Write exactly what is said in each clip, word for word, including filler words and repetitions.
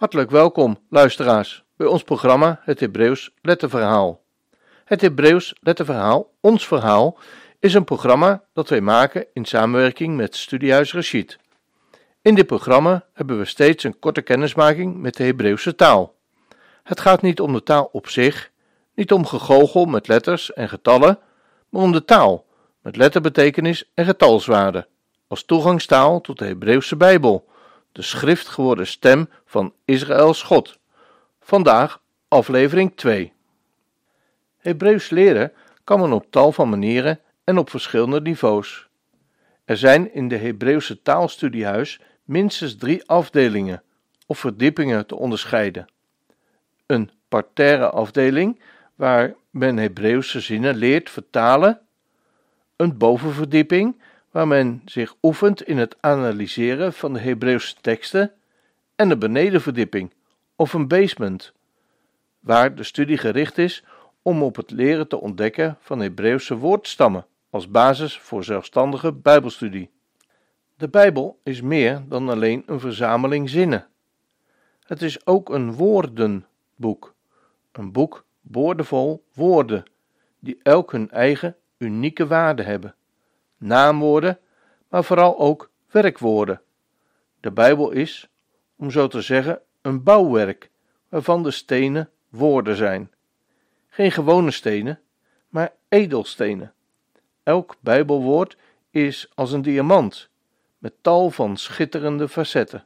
Hartelijk welkom, luisteraars, bij ons programma Het Hebreeuws Letterverhaal. Het Hebreeuws Letterverhaal, ons verhaal, is een programma dat wij maken in samenwerking met Studiehuis Rashid. In dit programma hebben we steeds een korte kennismaking met de Hebreeuwse taal. Het gaat niet om de taal op zich, niet om gegoochel met letters en getallen, maar om de taal, met letterbetekenis en getalswaarde, als toegangstaal tot de Hebreeuwse Bijbel, de schrift geworden stem van Israëls God. Vandaag aflevering twee. Hebreeuws leren kan men op tal van manieren en op verschillende niveaus. Er zijn in de Hebreeuwse taalstudiehuis minstens drie afdelingen of verdiepingen te onderscheiden. Een parterre afdeling, waar men Hebreeuwse zinnen leert vertalen. Een bovenverdieping, waar men zich oefent in het analyseren van de Hebreeuwse teksten. En een benedenverdieping, of een basement, waar de studie gericht is om op het leren te ontdekken van Hebreeuwse woordstammen als basis voor zelfstandige Bijbelstudie. De Bijbel is meer dan alleen een verzameling zinnen. Het is ook een woordenboek, een boek boordevol woorden, die elk hun eigen unieke waarde hebben. Naamwoorden, maar vooral ook werkwoorden. De Bijbel is, om zo te zeggen, een bouwwerk, waarvan de stenen woorden zijn. Geen gewone stenen, maar edelstenen. Elk Bijbelwoord is als een diamant, met tal van schitterende facetten.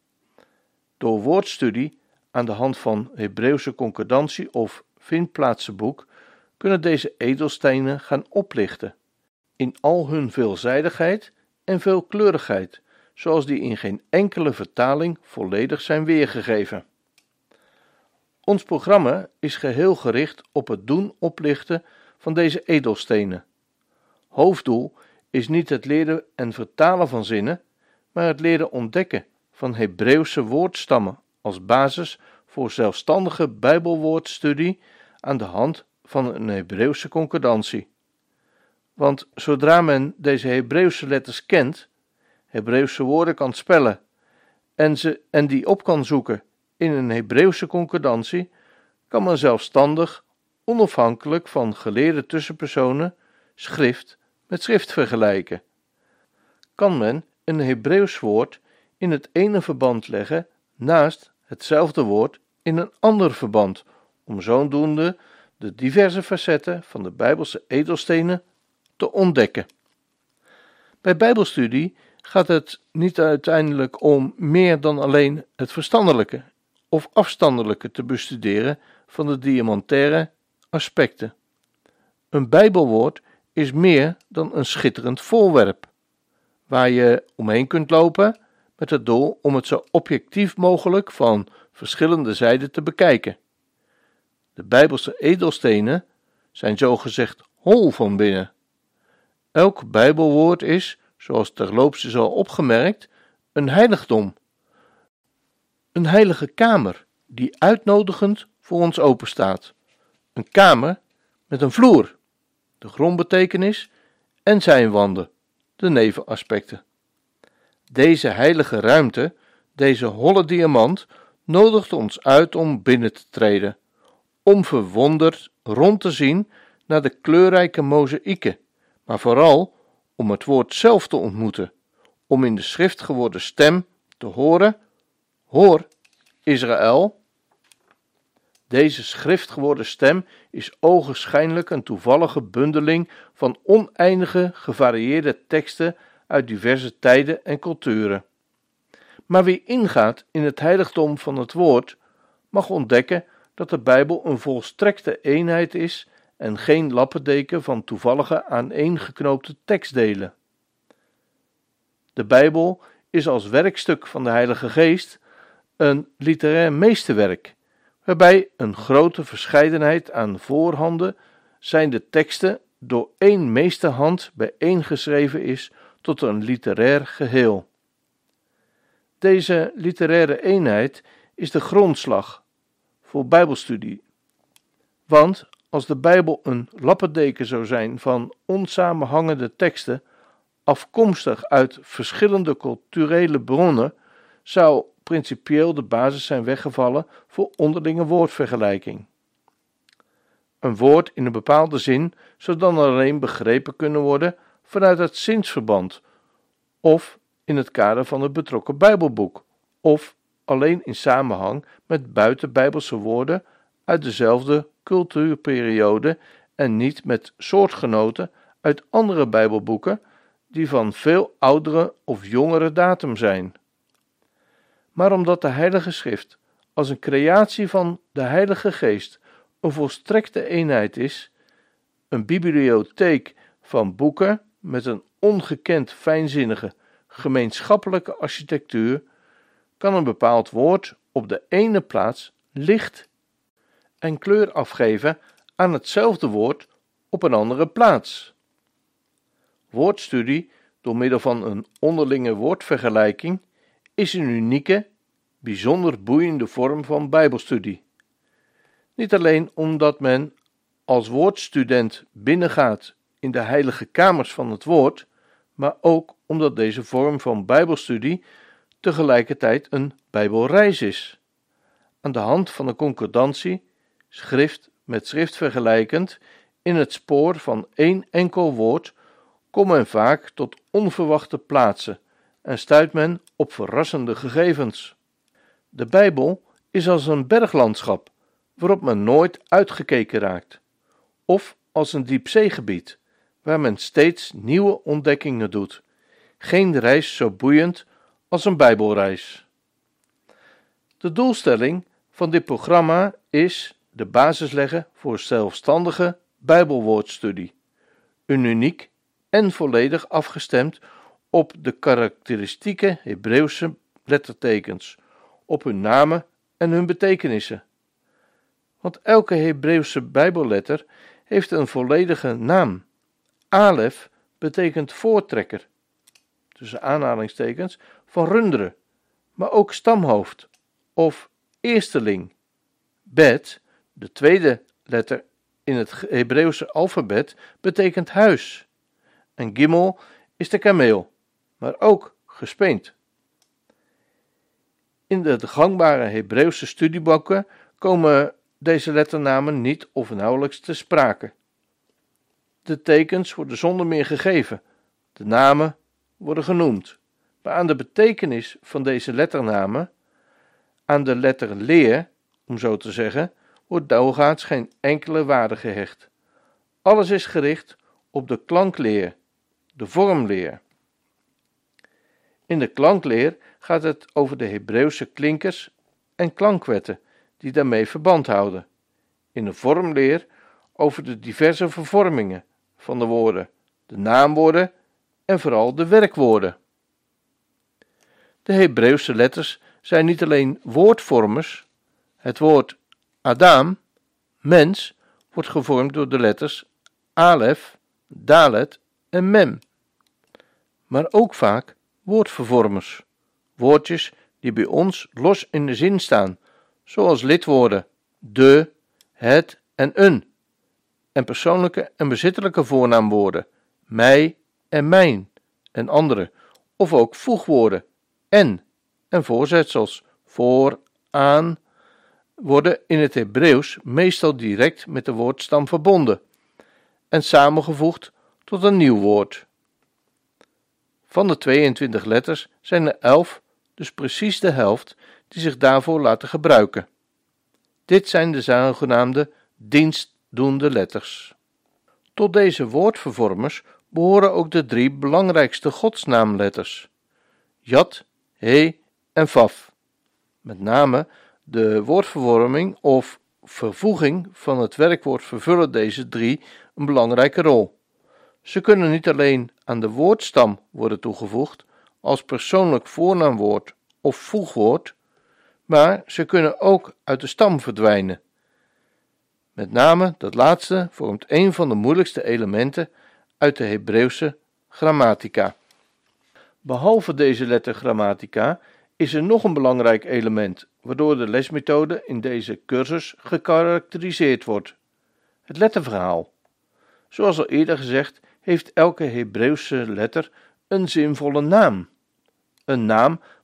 Door woordstudie aan de hand van Hebreeuwse concordantie of vindplaatsenboek kunnen deze edelstenen gaan oplichten, in al hun veelzijdigheid en veelkleurigheid, zoals die in geen enkele vertaling volledig zijn weergegeven. Ons programma is geheel gericht op het doen oplichten van deze edelstenen. Hoofddoel is niet het leren en vertalen van zinnen, maar het leren ontdekken van Hebreeuwse woordstammen als basis voor zelfstandige Bijbelwoordstudie aan de hand van een Hebreeuwse concordantie. Want zodra men deze Hebreeuwse letters kent, Hebreeuwse woorden kan spellen en, ze, en die op kan zoeken in een Hebreeuwse concordantie, kan men zelfstandig, onafhankelijk van geleerde tussenpersonen, schrift met schrift vergelijken. Kan men een Hebreeuws woord in het ene verband leggen naast hetzelfde woord in een ander verband, om zodoende de diverse facetten van de Bijbelse edelstenen te ontdekken. Bij Bijbelstudie gaat het niet uiteindelijk om meer dan alleen het verstandelijke of afstandelijke te bestuderen van de diamantaire aspecten. Een Bijbelwoord is meer dan een schitterend voorwerp, waar je omheen kunt lopen met het doel om het zo objectief mogelijk van verschillende zijden te bekijken. De Bijbelse edelstenen zijn zogezegd hol van binnen. Elk Bijbelwoord is, zoals terloops is al opgemerkt, een heiligdom. Een heilige kamer die uitnodigend voor ons openstaat. Een kamer met een vloer, de grondbetekenis, en zijwanden, de nevenaspecten. Deze heilige ruimte, deze holle diamant, nodigt ons uit om binnen te treden, om verwonderd rond te zien naar de kleurrijke mozaïeken, maar vooral om het woord zelf te ontmoeten, om in de schrift geworden stem te horen: hoor, Israël. Deze schrift geworden stem is ogenschijnlijk een toevallige bundeling van oneindige gevarieerde teksten uit diverse tijden en culturen. Maar wie ingaat in het heiligdom van het woord, mag ontdekken dat de Bijbel een volstrekte eenheid is en geen lappendeken van toevallige aaneengeknoopte tekstdelen. De Bijbel is als werkstuk van de Heilige Geest een literair meesterwerk, waarbij een grote verscheidenheid aan voorhanden zijn de teksten door één meesterhand bijeengeschreven is tot een literair geheel. Deze literaire eenheid is de grondslag voor Bijbelstudie, want als de Bijbel een lappendeken zou zijn van onsamenhangende teksten, afkomstig uit verschillende culturele bronnen, zou principieel de basis zijn weggevallen voor onderlinge woordvergelijking. Een woord in een bepaalde zin zou dan alleen begrepen kunnen worden vanuit het zinsverband, of in het kader van het betrokken Bijbelboek, of alleen in samenhang met buitenbijbelse woorden uit dezelfde cultuurperiode en niet met soortgenoten uit andere Bijbelboeken die van veel oudere of jongere datum zijn. Maar omdat de Heilige Schrift als een creatie van de Heilige Geest een volstrekte eenheid is, een bibliotheek van boeken met een ongekend fijnzinnige gemeenschappelijke architectuur, kan een bepaald woord op de ene plaats licht en kleur afgeven aan hetzelfde woord op een andere plaats. Woordstudie door middel van een onderlinge woordvergelijking is een unieke, bijzonder boeiende vorm van Bijbelstudie. Niet alleen omdat men als woordstudent binnengaat in de heilige kamers van het woord, maar ook omdat deze vorm van Bijbelstudie tegelijkertijd een Bijbelreis is. Aan de hand van een concordantie, schrift met schrift vergelijkend, in het spoor van één enkel woord, komt men vaak tot onverwachte plaatsen en stuit men op verrassende gegevens. De Bijbel is als een berglandschap waarop men nooit uitgekeken raakt, of als een diepzeegebied waar men steeds nieuwe ontdekkingen doet. Geen reis zo boeiend als een Bijbelreis. De doelstelling van dit programma is de basis leggen voor zelfstandige Bijbelwoordstudie, een uniek en volledig afgestemd op de karakteristieke Hebreeuwse lettertekens, op hun namen en hun betekenissen. Want elke Hebreeuwse Bijbelletter heeft een volledige naam. Alef betekent voortrekker, tussen aanhalingstekens, van runderen, maar ook stamhoofd of eersteling. Bet, de tweede letter in het Hebreeuwse alfabet, betekent huis. En Gimel is de kameel, maar ook gespeend. In de gangbare Hebreeuwse studieboeken komen deze letternamen niet of nauwelijks te sprake. De tekens worden zonder meer gegeven, de namen worden genoemd, maar aan de betekenis van deze letternamen, aan de letterleer, om zo te zeggen, wordt doorgaans geen enkele waarde gehecht. Alles is gericht op de klankleer, de vormleer. In de klankleer gaat het over de Hebreeuwse klinkers en klankwetten die daarmee verband houden. In de vormleer over de diverse vervormingen van de woorden, de naamwoorden en vooral de werkwoorden. De Hebreeuwse letters zijn niet alleen woordvormers. Het woord Adam, mens, wordt gevormd door de letters Alef, Dalet en Mem, maar ook vaak woordvervormers, woordjes die bij ons los in de zin staan, zoals lidwoorden de, het en een, en persoonlijke en bezittelijke voornaamwoorden mij en mijn en andere, of ook voegwoorden en en voorzetsels voor, aan, worden in het Hebreeuws meestal direct met de woordstam verbonden en samengevoegd tot een nieuw woord. Van de tweeëntwintig letters zijn er elf, dus precies de helft, die zich daarvoor laten gebruiken. Dit zijn de zogenaamde dienstdoende letters. Tot deze woordvervormers behoren ook de drie belangrijkste godsnaamletters, Jad, He en Vaf. Met name de woordvervorming of vervoeging van het werkwoord vervullen deze drie een belangrijke rol. Ze kunnen niet alleen aan de woordstam worden toegevoegd als persoonlijk voornaamwoord of voegwoord, maar ze kunnen ook uit de stam verdwijnen. Met name dat laatste vormt een van de moeilijkste elementen uit de Hebreeuwse grammatica. Behalve deze lettergrammatica is er nog een belangrijk element waardoor de lesmethode in deze cursus gekarakteriseerd wordt: het letterverhaal. Zoals al eerder gezegd, heeft elke Hebreeuwse letter een zinvolle naam. Een naam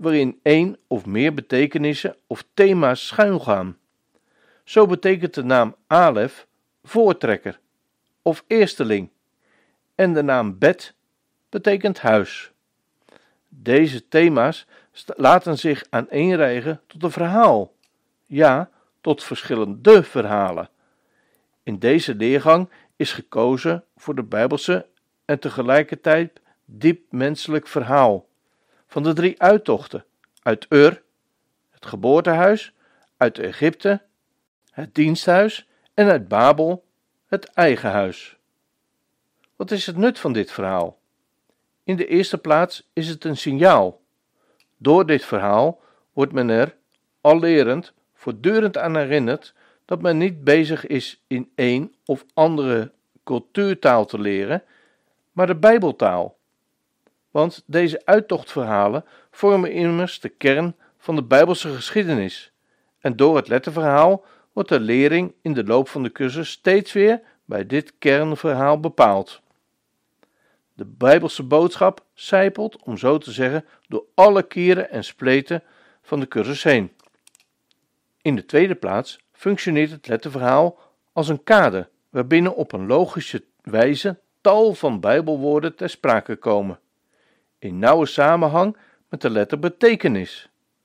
waarin één of meer betekenissen of thema's schuilgaan. Zo betekent de naam Alef voortrekker of eersteling en de naam Bet betekent huis. Deze thema's laten zich aaneenrijgen tot een verhaal, ja, tot verschillende verhalen. In deze leergang is gekozen voor de Bijbelse en tegelijkertijd diep menselijk verhaal van de drie uittochten uit Ur, het geboortehuis, uit Egypte, het diensthuis en uit Babel, het eigen huis. Wat is het nut van dit verhaal? In de eerste plaats is het een signaal. Door dit verhaal wordt men er, al lerend, voortdurend aan herinnerd dat men niet bezig is in een of andere cultuurtaal te leren, maar de Bijbeltaal. Want deze uittochtverhalen vormen immers de kern van de Bijbelse geschiedenis. En door het letterverhaal wordt de lering in de loop van de cursus steeds weer bij dit kernverhaal bepaald. De Bijbelse boodschap sijpelt, om zo te zeggen, door alle kieren en spleten van de cursus heen. In de tweede plaats functioneert het letterverhaal als een kader, waarbinnen op een logische wijze tal van Bijbelwoorden ter sprake komen, in nauwe samenhang met de letterbetekenis.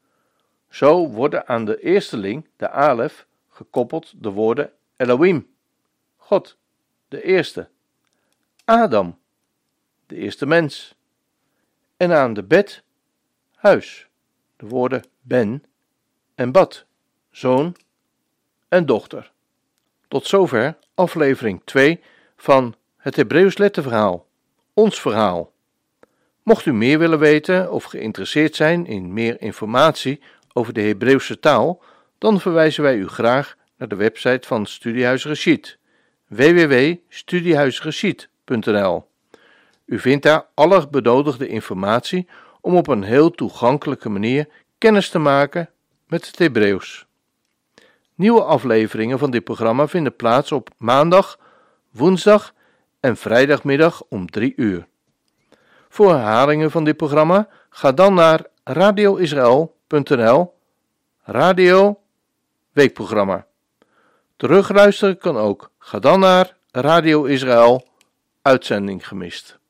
Zo worden aan de eersteling, de Alef, gekoppeld de woorden Elohim, God, de eerste, Adam, de eerste mens, en aan de Bet, huis, de woorden Ben en Bat, zoon en dochter. Tot zover aflevering twee van het Hebreeuws letterverhaal, ons verhaal. Mocht u meer willen weten of geïnteresseerd zijn in meer informatie over de Hebreeuwse taal, dan verwijzen wij u graag naar de website van Studiehuis Reshit, w w w punt studiehuisreshit punt n l. U vindt daar alle benodigde informatie om op een heel toegankelijke manier kennis te maken met het Hebreeuws. Nieuwe afleveringen van dit programma vinden plaats op maandag, woensdag en vrijdagmiddag om drie uur. Voor herhalingen van dit programma ga dan naar radio israël punt n l, radio weekprogramma. Terugluisteren kan ook. Ga dan naar Radio Israël, uitzending gemist.